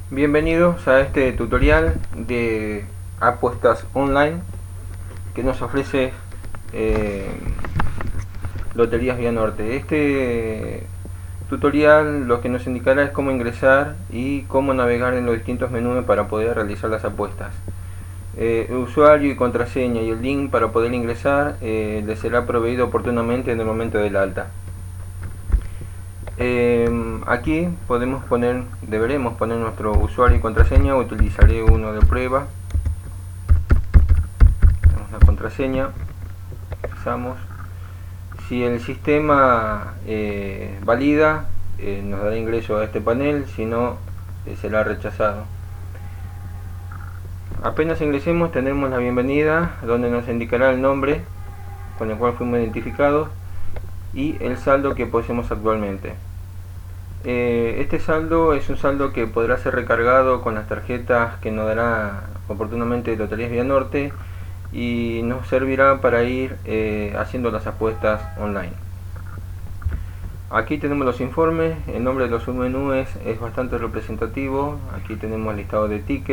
Bienvenidos a este tutorial de apuestas online que nos ofrece Loterías Vía Norte. Este tutorial lo que nos indicará es cómo ingresar y cómo navegar en los distintos menús para poder realizar las apuestas. El usuario y contraseña y el link para poder ingresar les será proveído oportunamente en el momento del alta. Aquí deberemos poner nuestro usuario y contraseña. Utilizaré uno de prueba. Tenemos la contraseña, usamos. Si el sistema valida, nos dará ingreso a este panel, si no, será rechazado. Apenas ingresemos tenemos la bienvenida, donde nos indicará el nombre con el cual fuimos identificados y el saldo que poseemos actualmente. Este saldo es un saldo que podrá ser recargado con las tarjetas que nos dará oportunamente Loterías Vía Norte y nos servirá para ir haciendo las apuestas online. Aquí tenemos los informes. El nombre de los submenús es bastante representativo. Aquí tenemos el listado de tickets.